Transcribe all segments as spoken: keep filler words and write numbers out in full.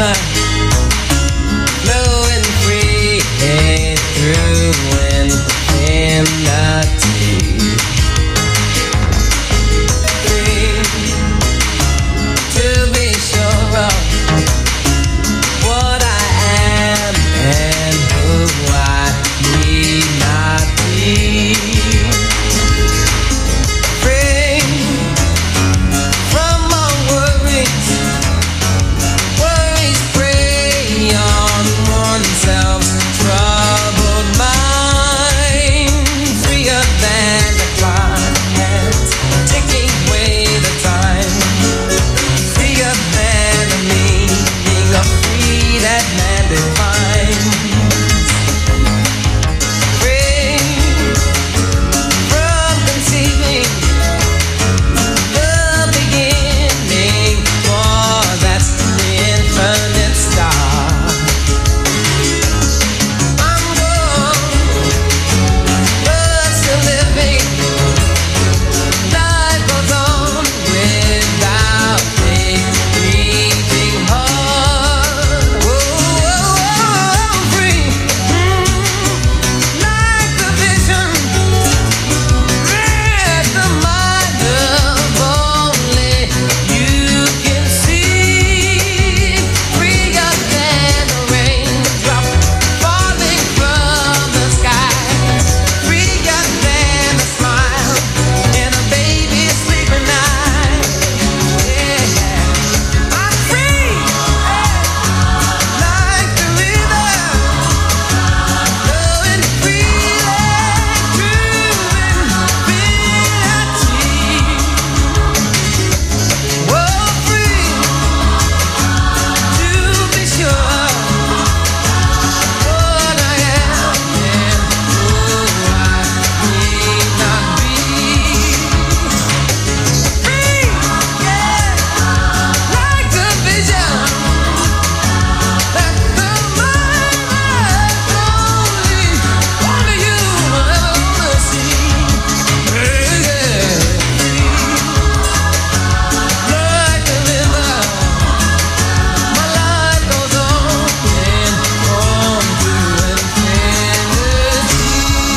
flowing free through infinity. Free to be sure of what I am and who I need not be. Free from all worries, worries prey on oneself's troubled mind. Freer than the clock hands ticking away the time. Freer than the meaning of free that man defines. Free from conceiving the beginning, for that's the infinite star. I'm gone, but still living. Life goes on without a beating heart. Whoa, whoa, whoa, free, mm, like the vision, read the mind of only you can see. Freer than a raindrop falling from the sky. Freer than a smile in a baby's sleeping eye. Yeah, I'm free, like the river, flowing freely through infinity. Whoa, free to be sure what I am and who I need not be. Free, yeah, like the vision that the mind only, only you ever wanna see. Yeah, like the river, my life goes on and on to infinity.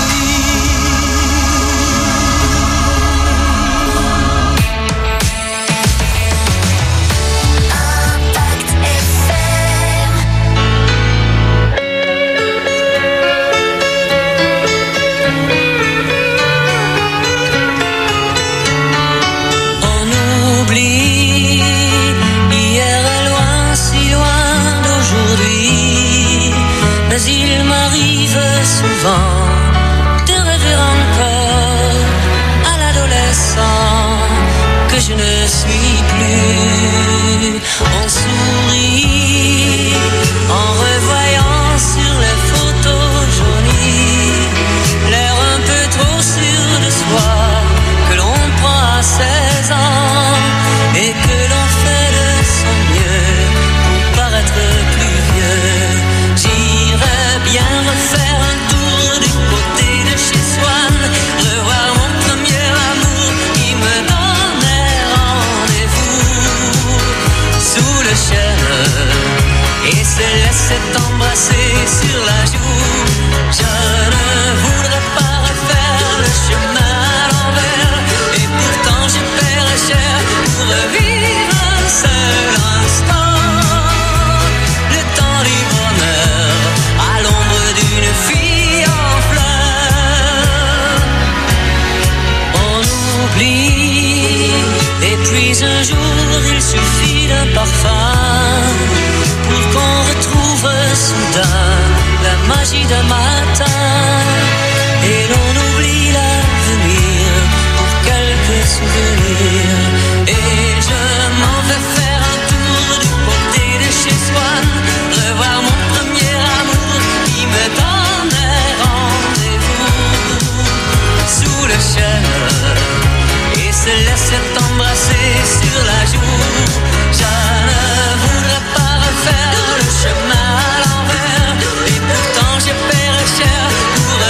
On oublie, hier est loin, si loin d'aujourd'hui. Mais il m'arrive souvent de rêver encore à l'adolescent que je ne suis plus. On sourit en revoyant sur les photos jaunies l'air un peu trop sûr de soi que l'on prend à seize ans et que l'on fait de son mieux pour paraître plus vieux. J'irais bien refaire un tour du côté de chez Swann, revoir mon premier amour qui me donnait rendez-vous sous le chêne et se laissait embrasser sur la joue. Je ne voudrais pas refaire le chemin à l'envers et pourtant je paierais cher pour revivre un seul instant. Le temps du bonheur à l'ombre d'une fille en fleurs. On oublie et puis un jour il suffit d'un parfum pour qu'on retrouve soudain la magie d'un matin et l'on oublie l'avenir pour quelques souvenirs. Et je m'en vais faire un tour du côté de chez Swann, revoir mon premier amour qui me donnait rendez-vous sous le chêne et se laissait embrasser sur la joue. Je ne voudrais pas refaire le chemin à l'envers et pourtant je paierais cher pour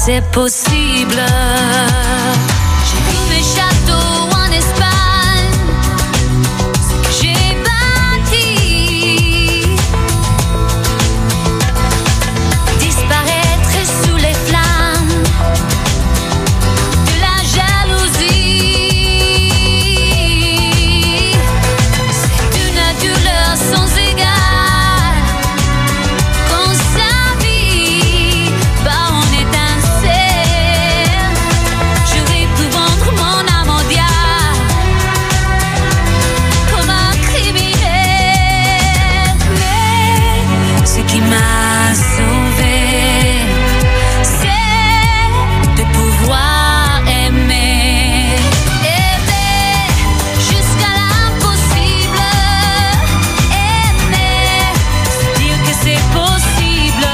c'est possible. J'ai vu mes châteaux en Espagne, ce que j'ai bâti, disparaître sous les flammes de la jalousie. C'est une douleur sans égale qu'on s'habille par en étincelle. J'aurais pu vendre mon âme au diable comme un criminel. Mais ce qui m'a sauvé, c'est de pouvoir aimer, aimer jusqu'à l'impossible, aimer, dire que c'est possible,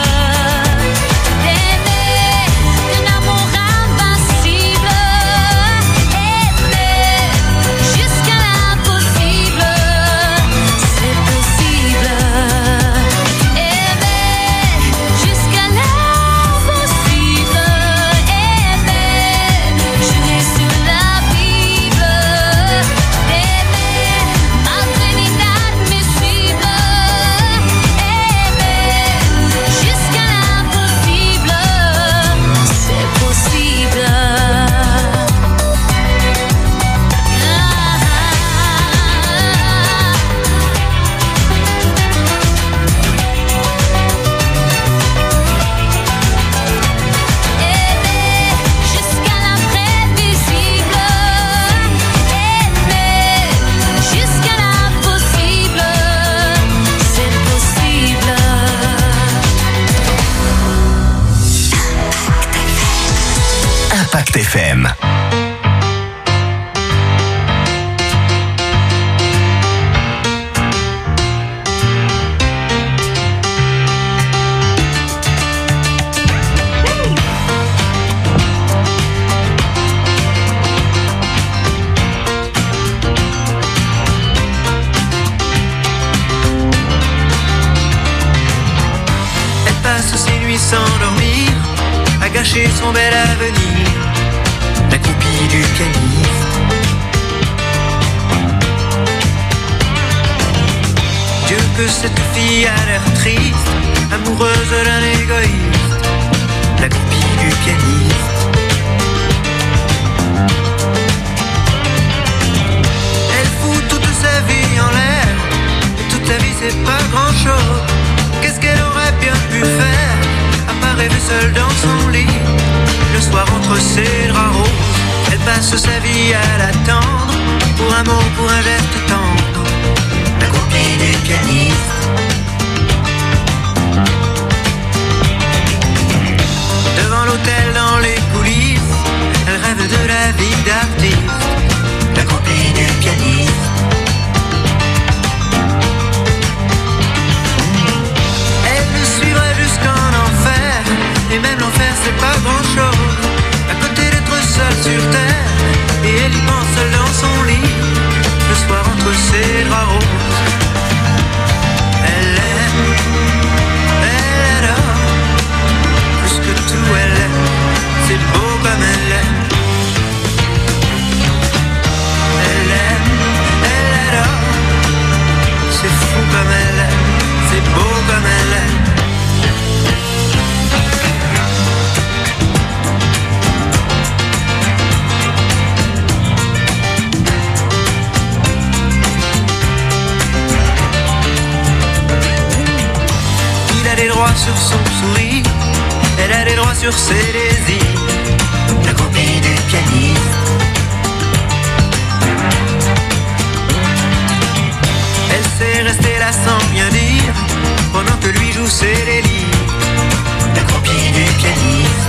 d'aimer d'un amour invincible, aimer jusqu'à l'impossible, c'est possible, aimer jusqu'à l'impossible, aimer, jurer sur la Bible, aimer malgré l'inadmissible, aimer jusqu'à l'impossible, c'est possible. Aimer jusqu'à l'imprévisible, aimer jusqu'à l'impossible, c'est possible. Impact F M. Elle passe ses nuits sans dormir, à gâcher son bel avenir, la copie du pianiste. Dieu que cette fille a l'air triste, amoureuse d'un égoïste, la copie du pianiste. Elle fout toute sa vie en l'air, et toute sa vie c'est pas grand chose. Qu'est-ce qu'elle aurait bien pu faire, à part rêver seule dans son lit, le soir entre ses draps roses. Elle passe sa vie à l'attendre, pour un mot, pour un geste tendre, la copie du pianiste. Devant l'hôtel, dans les coulisses, elle rêve de la vie d'artiste, la copie du pianiste. Elle le suivrait jusqu'en enfer, et même l'enfer c'est pas grand chose, à côté d'être seule sur terre, et elle y pense seule dans son lit, le soir entre ses draps roses. Elle aime, elle adore, plus que tout elle aime, c'est beau comme elle aime. Elle aime, elle adore, c'est fou comme elle aime, c'est beau comme elle aime. Il a des droits sur son sourire, elle a des droits sur ses désirs, la copie du pianiste. Elle sait rester là sans rien dire, pendant que lui joue ses délires, la copie du pianiste.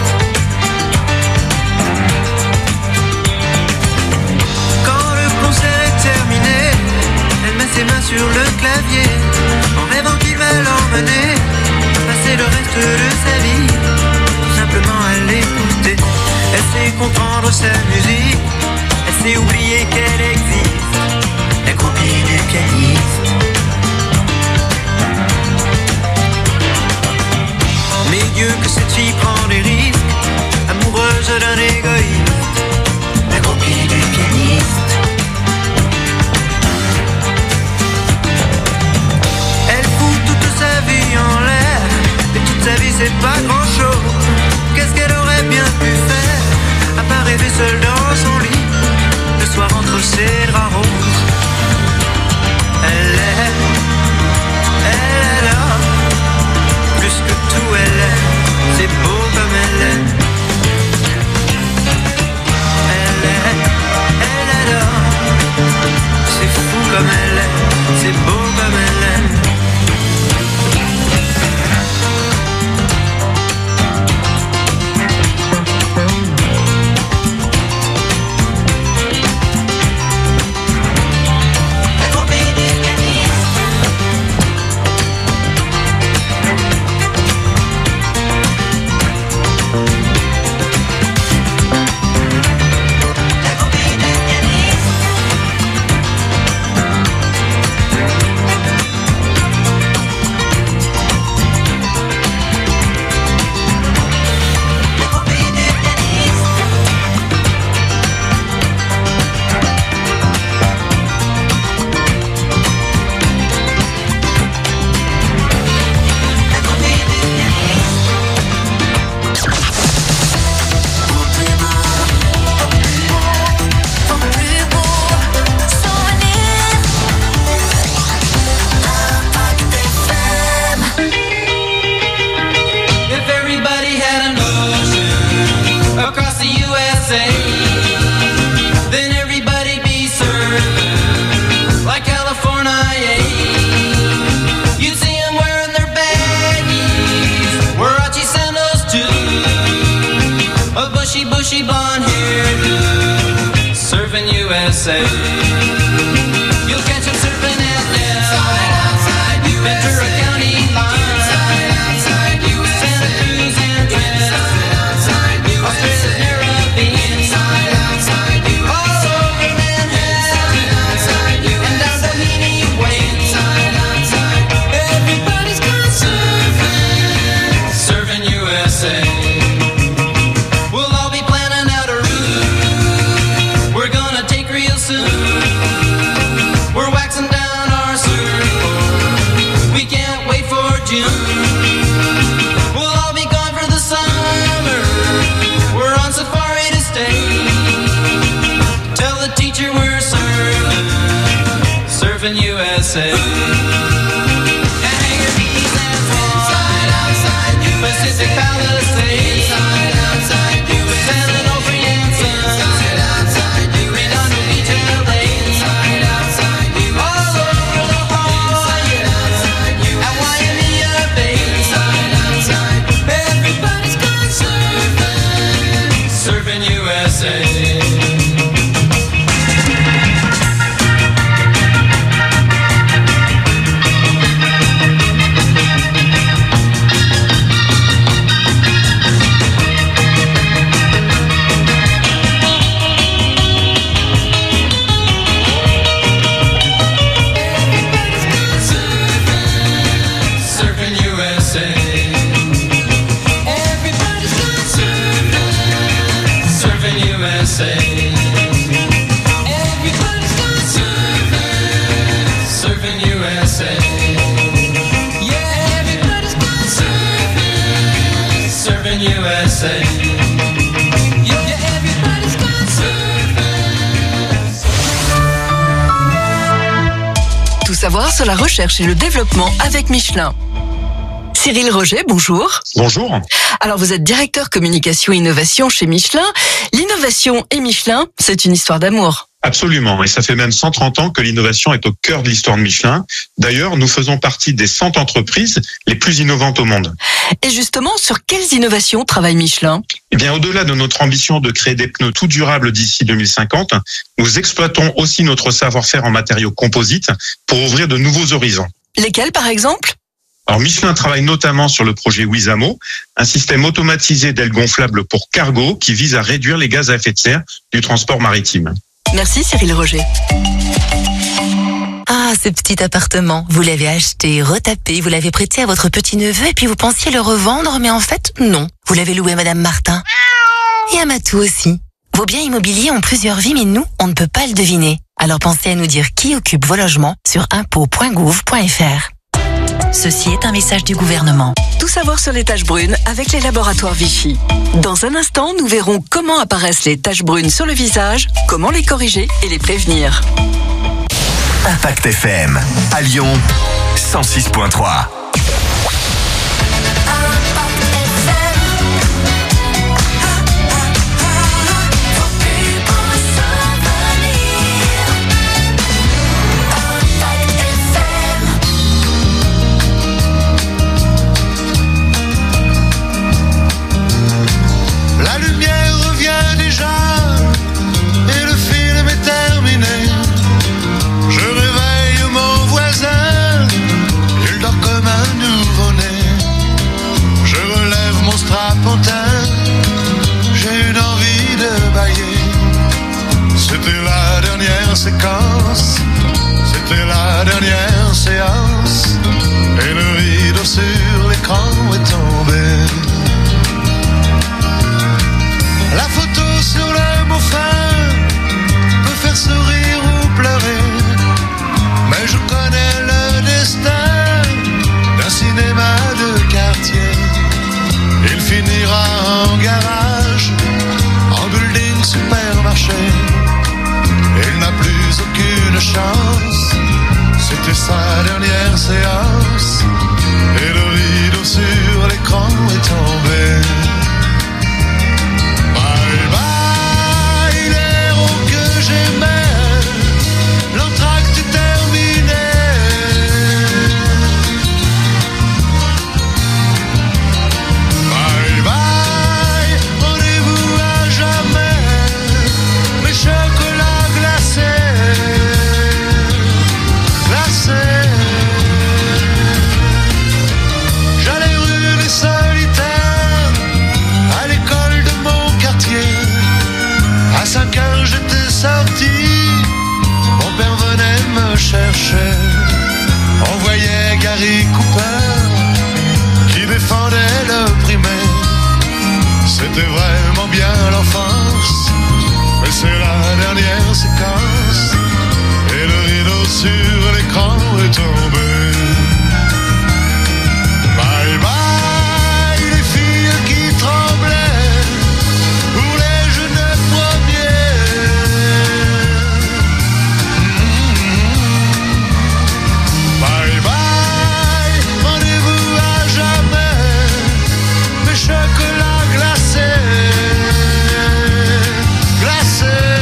Quand le concert est terminé, elle met ses mains sur le clavier, en rêvant qu'il va l'emmener, passer le reste de sa vie, tout simplement à l'écouter. Elle sait comprendre sa musique, elle sait oublier qu'elle existe, la copie du pianiste. Mais Dieu que cette fille prend des risques, S A. You'll catch them surfing at Dell, Ventura County line, Santa Cruz and Twin, Australia's Caribbean, all over Manhattan, and down Doheny Way. Everybody's gone surfing, surfing U S A. We'll all be planning out a route we're gonna take real soon. We're waxing down our surfboard, we can't wait for June. We'll all be gone for the summer, we're on safari to stay. Tell the teacher we're surfing, surfing U S A. And Hangar Keys and Swan, Pacific Palisades, San Onofre and Sons, Redondo Beach, L A, all over La Jolla and Waimea Bay. Everybody's gone surfing, surfing U S A. Tout savoir sur la recherche et le développement avec Michelin. Cyril Roget, bonjour. Bonjour. Alors vous êtes directeur communication et innovation chez Michelin. L'innovation et Michelin, c'est une histoire d'amour. Absolument, et ça fait même cent trente ans que l'innovation est au cœur de l'histoire de Michelin. D'ailleurs, nous faisons partie des cent entreprises les plus innovantes au monde. Et justement, sur quelles innovations travaille Michelin ? Eh bien, au-delà de notre ambition de créer des pneus tout durables d'ici deux mille cinquante, nous exploitons aussi notre savoir-faire en matériaux composites pour ouvrir de nouveaux horizons. Lesquels, par exemple ? Alors, Michelin travaille notamment sur le projet Wizamo, un système automatisé d'ailes gonflables pour cargo qui vise à réduire les gaz à effet de serre du transport maritime. Merci Cyril Roget. Ah, ce petit appartement, vous l'avez acheté, retapé, vous l'avez prêté à votre petit-neveu et puis vous pensiez le revendre, mais en fait, non. Vous l'avez loué à Madame Martin. Et à Matou aussi. Vos biens immobiliers ont plusieurs vies, mais nous, on ne peut pas le deviner. Alors pensez à nous dire qui occupe vos logements sur impôts point gouv point f r. Ceci est un message du gouvernement. Tout savoir sur les taches brunes avec les laboratoires Vichy. Dans un instant, nous verrons comment apparaissent les taches brunes sur le visage, comment les corriger et les prévenir. Impact F M, à Lyon, cent six point trois. La lumière revient déjà et le film est terminé. Je réveille mon voisin, il dort comme un nouveau-né. Je relève mon strapontin, j'ai une envie de bailler. C'était la dernière séquence, c'était la dernière séance, et le rideau sur l'écran est tombé. La photo sur le mot fin peut faire sourire ou pleurer, mais je connais le destin d'un cinéma de quartier. Il finira en garage, en building supermarché. Il n'a plus aucune chance, c'était sa dernière séance, et le rideau sur l'écran est tombé. L'entracte est terminé. Bye bye, rendez-vous à jamais. Mes chocolats glacés. c'était vraiment bien l'enfance. Mais c'est la dernière séquence. Et le rideau sur l'écran est tombé. Bye bye les filles qui tremblaient pour les jeunes premiers. Mmh. Bye bye, rendez-vous à jamais, mes chocolats glacés, glacés.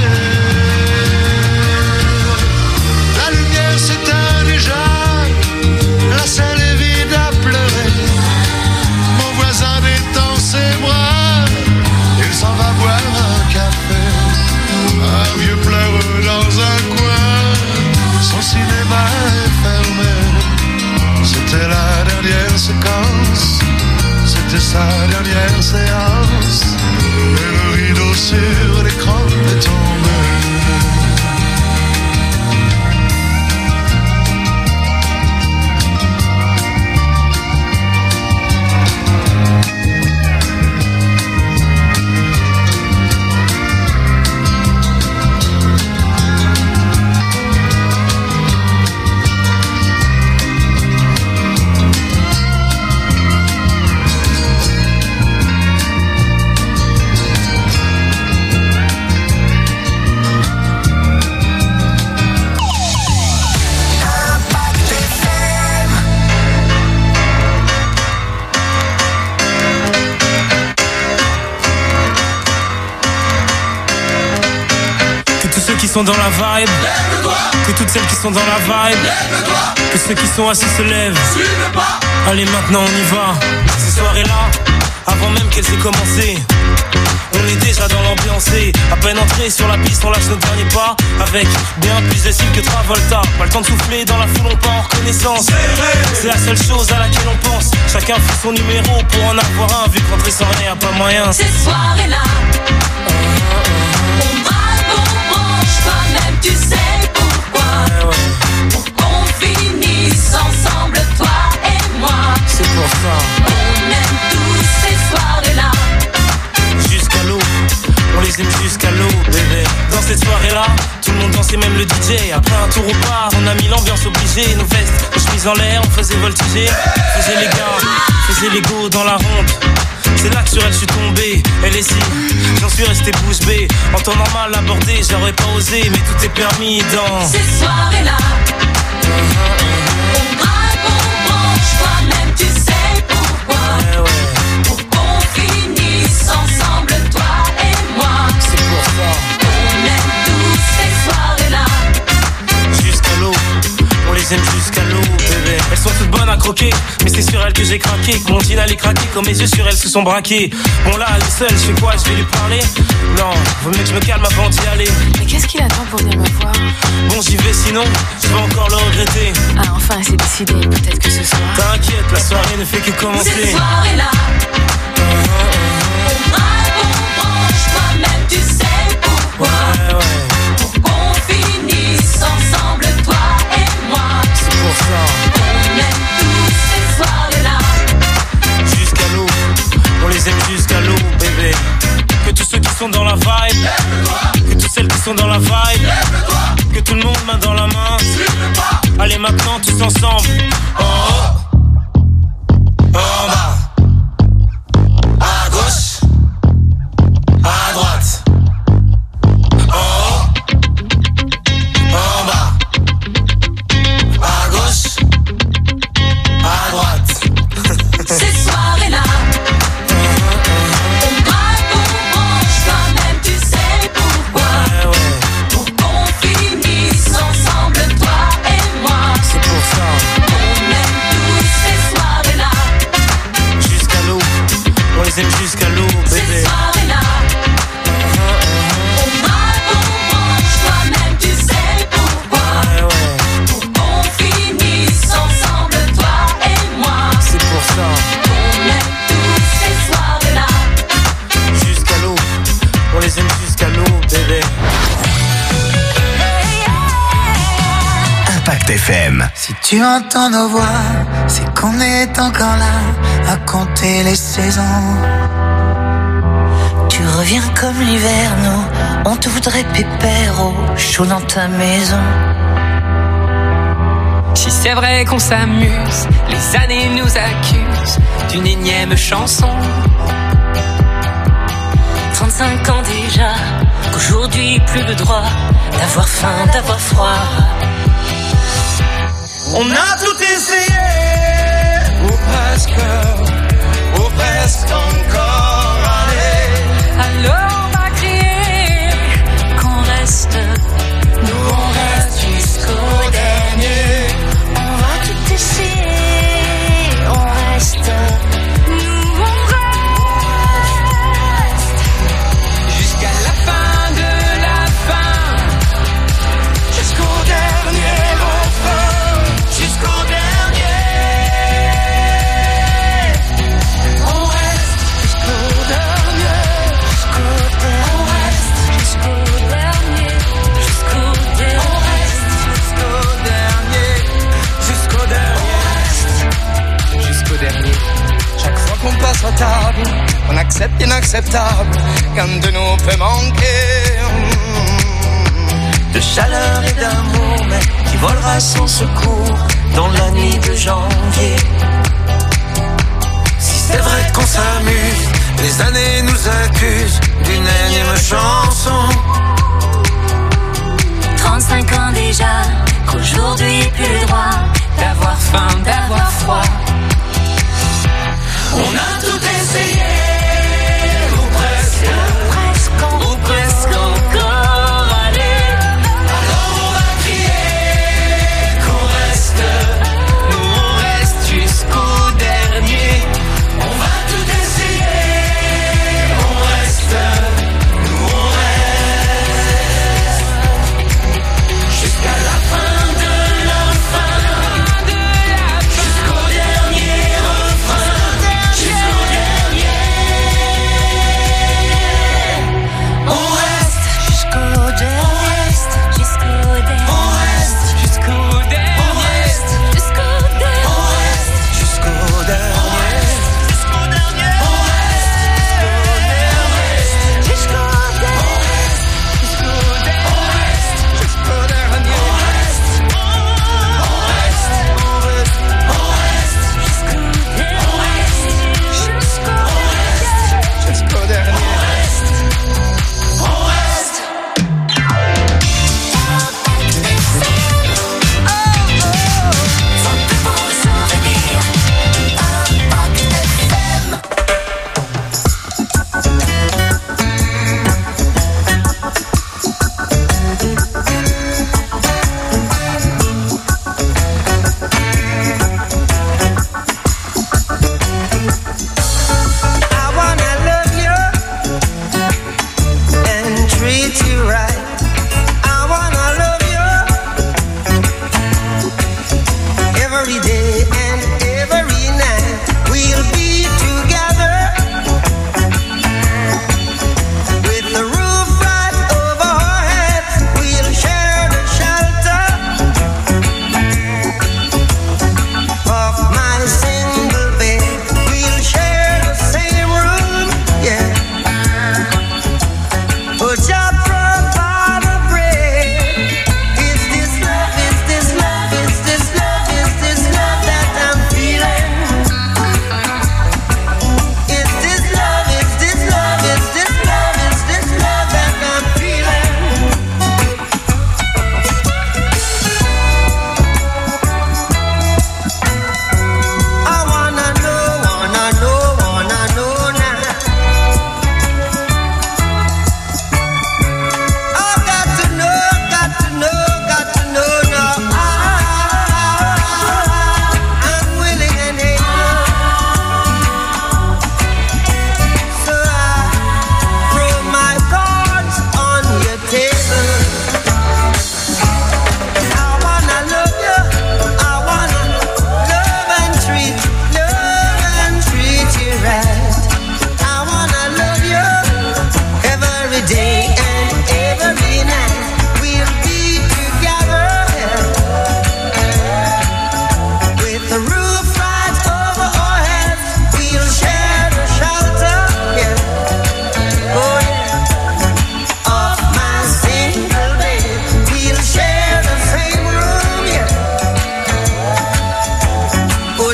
La lumière s'éteint déjà, la salle est vide à pleurer. Mon voisin détend ses bras, il s'en va boire un café. Un vieux pleureux dans un coin, son cinéma est fermé. C'était la dernière séquence, c'était sa dernière séance. Et le rideau sur l'écran est tombé. Sont dans la vibe, que toutes celles qui sont dans la vibe, que ceux qui sont assis se lèvent. Allez maintenant on y va. Ces soirées-là, avant même qu'elles aient commencé, on est déjà dans l'ambiance. À peine entré sur la piste, on lâche nos derniers pas avec bien plus de style que Travolta. Pas le temps de souffler, dans la foule on part en reconnaissance. C'est la seule chose à laquelle on pense. Chacun fait son numéro pour en avoir un. Vu qu'entrer sans rien y'a pas moyen. Ces soirées-là, on braque, on branche, toi-même tu sais pourquoi. Ouais, ouais. Pour qu'on finisse ensemble, toi et moi. C'est pour ça. On aime tous ces soirées-là. Jusqu'à l'eau, on les aime jusqu'à l'eau, bébé. Dans cette soirée-là, tout le monde dansait, même le D J. Après un tour au bar, on a mis l'ambiance obligée. Nos vestes, nos chemises en l'air, on faisait voltiger. Faisait les gars, faisait les go dans la ronde. C'est là que sur elle je suis tombé, elle est si, j'en suis resté bouche bée. En temps normal abordé, j'aurais pas osé, mais tout est permis dans ces soirées-là. On braque, on branche, toi-même tu sais pourquoi. Ouais, ouais. Pour qu'on finisse ensemble, toi et moi. C'est pour ça. On aime tous ces soirées-là. Jusqu'à l'eau, on les aime jusqu'à l'eau, bébé. Elles sont toutes bonnes à croquer, mais c'est sur elles que j'ai craqué. Que mon jean allait craquer, quand mes yeux sur elles se sont braqués. Bon là, elle est seule, je fais quoi, je vais lui parler? Non, vaut mieux que je me calme avant d'y aller. Mais qu'est-ce qu'il attend pour venir me voir? Bon, j'y vais sinon, je vais encore le regretter. Ah enfin, c'est décidé, peut-être que ce soir. T'inquiète, la soirée ne fait que commencer. Ces soirées-là, on braque, on branche, toi-même tu sais pourquoi. Ouais, ouais. Pour qu'on finisse ensemble, toi et moi. C'est pour ça. On aime tous ces soirées-là. Jusqu'à l'eau, on les aime jusqu'à l'eau, bébé. Que tous ceux qui sont dans la vibe, que toutes celles qui sont dans la vibe, que tout le monde main dans la main. Allez maintenant tous ensemble. En haut, en bas, à gauche, à droite. En haut, en bas, à gauche, à droite. Ces soirées-là, on braque, on branche, toi-même tu sais pourquoi. Ouais, ouais. Pour qu'on finisse ensemble, toi et moi. C'est pour ça. On aime tous ces soirées-là. Jusqu'à l'eau, on les aime jusqu'à l'eau, Ces bébé. soirées-là, on braque, on branche, toi-même tu sais pourquoi. Ouais, ouais. Pour qu'on finisse ensemble, toi et moi. C'est pour ça. On aime tous ces soirées-là. Jusqu'à l'eau, on les aime jusqu'à l'eau, bébé. Impact F M. Si tu entends nos voix, c'est qu'on est encore là à compter les saisons. reviens comme l'hiver, nous, on te voudrait pépère au chaud dans ta maison. Si c'est vrai qu'on s'amuse, les années nous accusent d'une énième chanson. Trente-cinq ans déjà, qu'aujourd'hui plus le droit d'avoir faim, d'avoir froid. On a tout essayé, ou presque, ou presque encore, allez. Alors on va crier qu'on reste, nous on reste jusqu'au dernier. On va tout essayer, on reste, nous on reste jusqu'à la fin de la fin, jusqu'au dernier refrain, jusqu'au dernier. On reste jusqu'au dernier, jusqu'au dernier. jusqu'au dernier, jusqu'au dernier. On reste jusqu'au dernier, jusqu'au dernier, jusqu'au dernier. Chaque fois qu'on passe à table, on accepte l'inacceptable, qu'un de nous peut manquer. De chaleur et d'amour, mais qui volera sans secours dans la nuit de janvier. Si c'est vrai qu'on s'amuse, les années nous accusent d'une énième chanson. Trente-cinq ans déjà, qu'aujourd'hui plus le droit d'avoir faim, d'avoir froid. On a tout essayé, ou presque, Presque, ou presque encore, allez. Alors on va crier qu'on reste, nous on reste jusqu'au dernier. On va tout essayer, on reste, nous on reste jusqu'à la fin de la fin, jusqu'au dernier.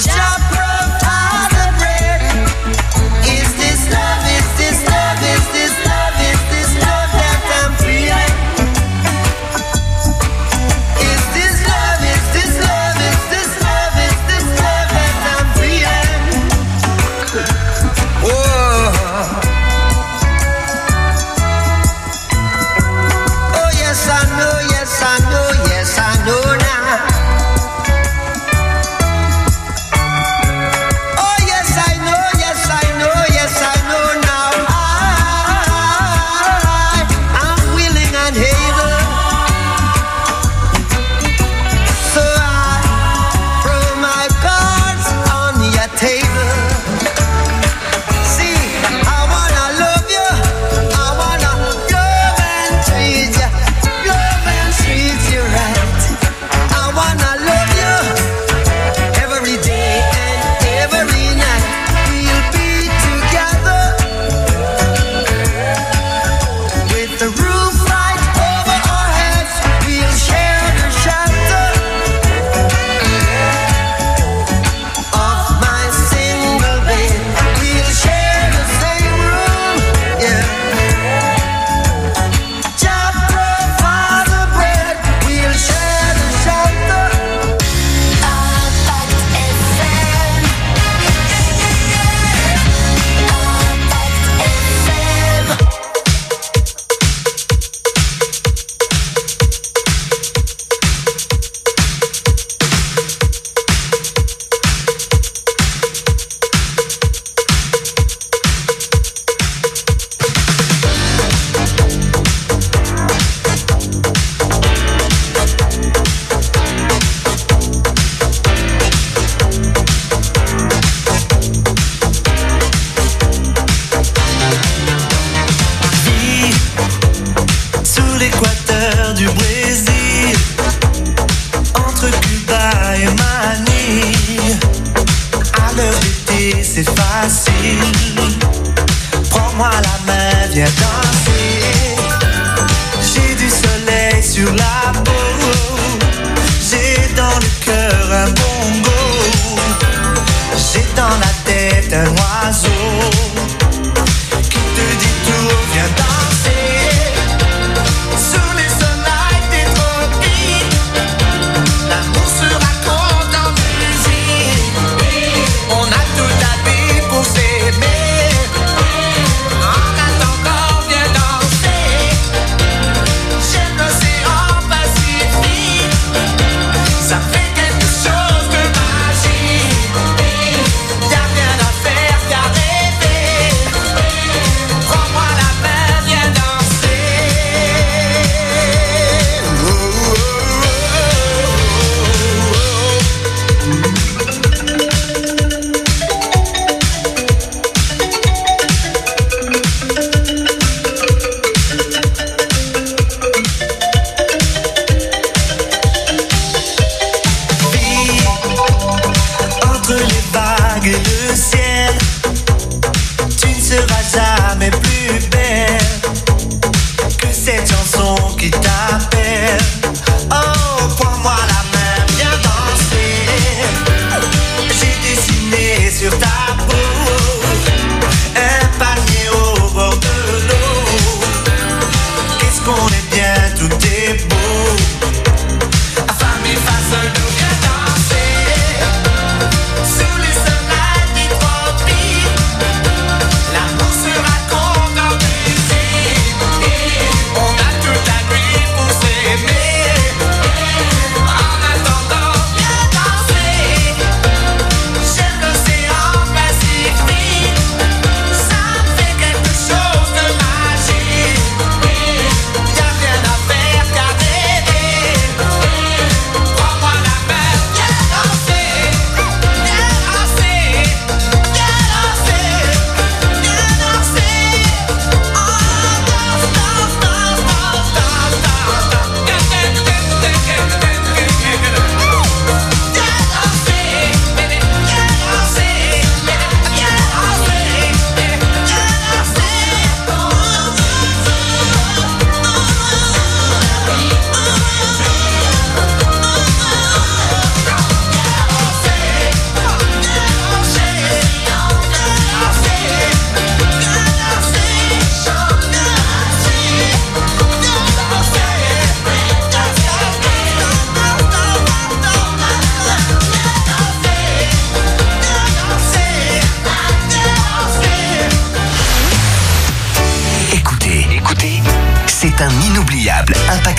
J'aime l'océan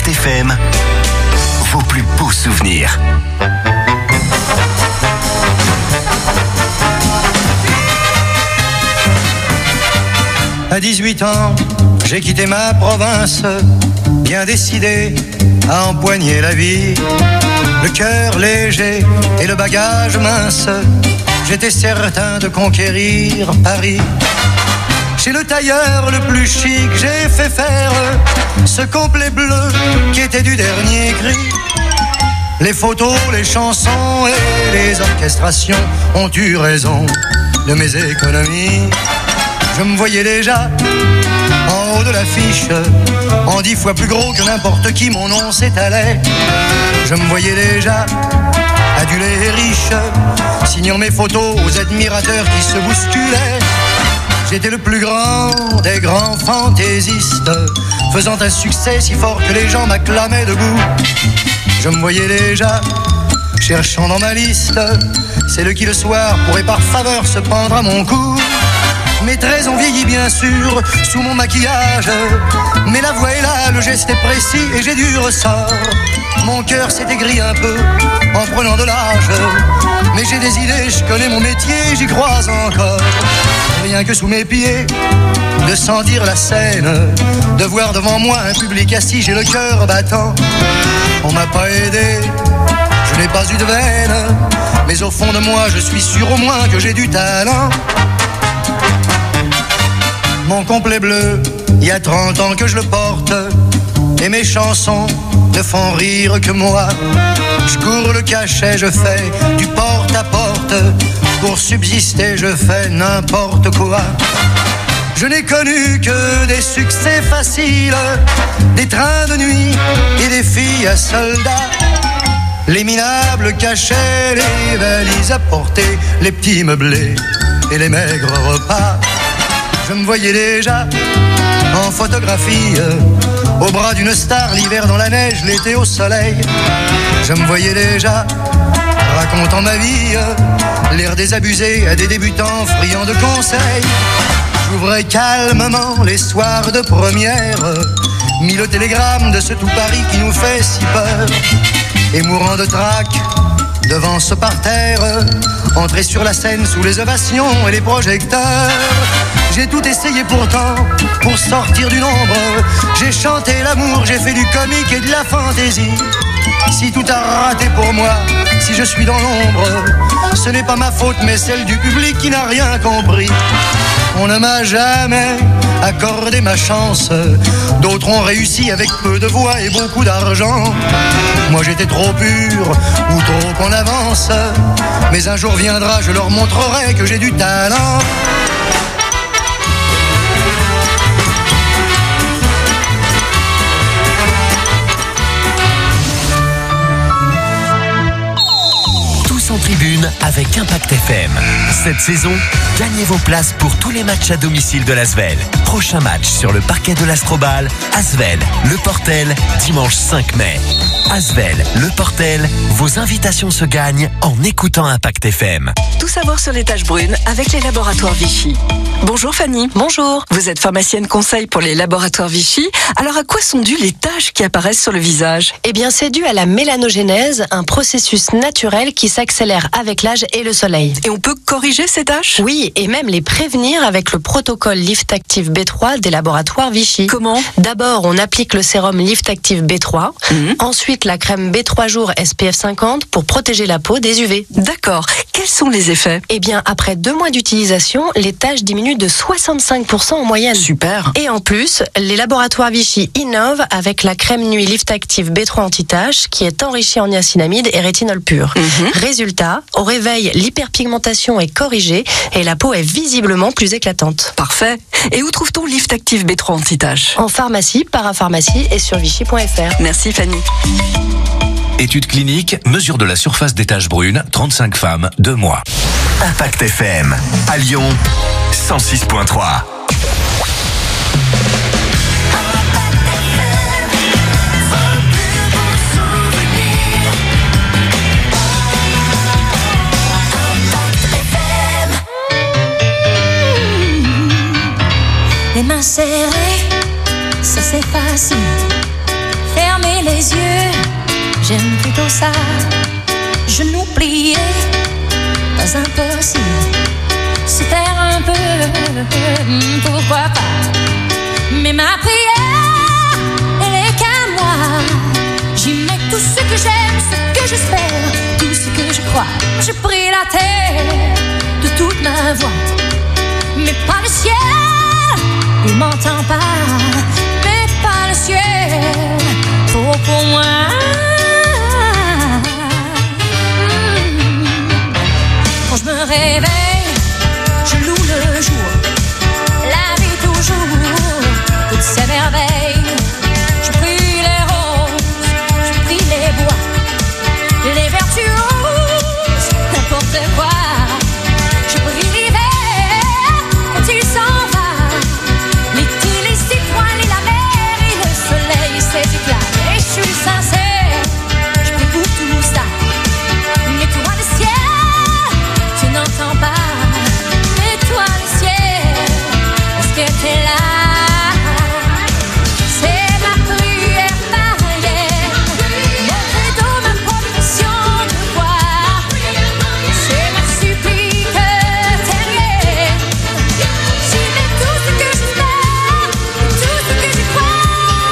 Impact F M, vos plus beaux souvenirs. À dix-huit ans, j'ai quitté ma province, bien décidé à empoigner la vie. Le cœur léger et le bagage mince, j'étais certain de conquérir Paris. Chez le tailleur le plus chic, j'ai fait faire ce complet bleu qui était du dernier cri. Les photos, les chansons et les orchestrations ont eu raison de mes économies. Je me voyais déjà en haut de l'affiche, en dix fois plus gros que n'importe qui, mon nom s'étalait. Je me voyais déjà adulé et riche, signant mes photos aux admirateurs qui se bousculaient. J'étais le plus grand des grands fantaisistes, faisant un succès si fort que les gens m'acclamaient debout. Je me voyais déjà cherchant dans ma liste celle qui le soir pourrait par faveur se pendre à mon cou. Mes traits ont vieilli bien sûr sous mon maquillage, mais la voix est là, le geste est précis et j'ai du ressort. Mon cœur s'est aigri un peu en prenant de l'âge, mais j'ai des idées, je connais mon métier, j'y crois encore. Rien que sous mes pieds, de sentir la scène, de voir devant moi un public assis, j'ai le cœur battant. On m'a pas aidé, je n'ai pas eu de veine, mais au fond de moi je suis sûr au moins que j'ai du talent. Mon complet bleu, il y a trente ans que je le porte, et mes chansons ne font rire que moi. Je cours le cachet, je fais du porte à porte, pour subsister je fais n'importe quoi. Je n'ai connu que des succès faciles, des trains de nuit et des filles à soldats. Les minables cachets, les valises à porter, les petits meublés et les maigres repas. Je me voyais déjà en photographie, au bras d'une star, l'hiver dans la neige, l'été au soleil. Je me voyais déjà racontant ma vie, l'air désabusé à des débutants friands de conseils. J'ouvrais calmement les soirs de première, mis le télégramme de ce tout Paris qui nous fait si peur. Et mourant de trac devant ce parterre, entrer sur la scène sous les ovations et les projecteurs. J'ai tout essayé pourtant pour sortir du nombre. J'ai chanté l'amour, j'ai fait du comique et de la fantaisie. Si tout a raté pour moi, si je suis dans l'ombre, ce n'est pas ma faute mais celle du public qui n'a rien compris. On ne m'a jamais accordé ma chance, d'autres ont réussi avec peu de voix et beaucoup d'argent. Moi j'étais trop pur ou trop en avance, mais un jour viendra, je leur montrerai que j'ai du talent. En tribune avec Impact F M. Cette saison, gagnez vos places pour tous les matchs à domicile de l'Asvel. Prochain match sur le parquet de l'Astrobal, Asvel, Le Portel, dimanche cinq mai. Asvel, Le Portel, vos invitations se gagnent en écoutant Impact F M. Tout savoir sur les taches brunes avec les laboratoires Vichy. Bonjour Fanny. Bonjour. Vous êtes pharmacienne conseil pour les laboratoires Vichy. Alors à quoi sont dues les taches qui apparaissent sur le visage? Eh bien, c'est dû à la mélanogénèse, un processus naturel qui s'accélère avec l'âge et le soleil. Et on peut corriger ces taches? Oui, et même les prévenir avec le protocole Lift Active B trois des laboratoires Vichy. Comment? D'abord, on applique le sérum Lift Active B trois. Mmh. Ensuite, la crème B trois jours S P F cinquante pour protéger la peau des U V. D'accord. Quels sont les effets? Eh bien, après deux mois d'utilisation, les taches diminuent de soixante-cinq pour cent en moyenne. Super. Et en plus, les laboratoires Vichy innovent avec la crème nuit Lift Active B trois anti-taches qui est enrichie en niacinamide et rétinol pur. Mmh. Résultat, au réveil, l'hyperpigmentation est corrigée et la peau est visiblement plus éclatante. Parfait. Et où trouve-t-on Lift Active B trois anti-taches? En pharmacie, parapharmacie et sur vichy point f r. Merci Fanny. Étude clinique, mesure de la surface des taches brunes, trente-cinq femmes, deux mois. Impact F M, à Lyon, cent six point trois. Les mains serrées, ça c'est facile. Fermer fermer les yeux, j'aime plutôt ça. Je n'oubliais pas impossible. C'était un peu, pourquoi pas. Mais ma prière, elle est qu'à moi. J'y mets tout ce que j'aime, ce que j'espère, tout ce que je crois. Je prie la terre de toute ma voix, mais pas le ciel, il m'entend pas. Mais pas le ciel, trop pour moi. Quand je me réveille, je loue le jour.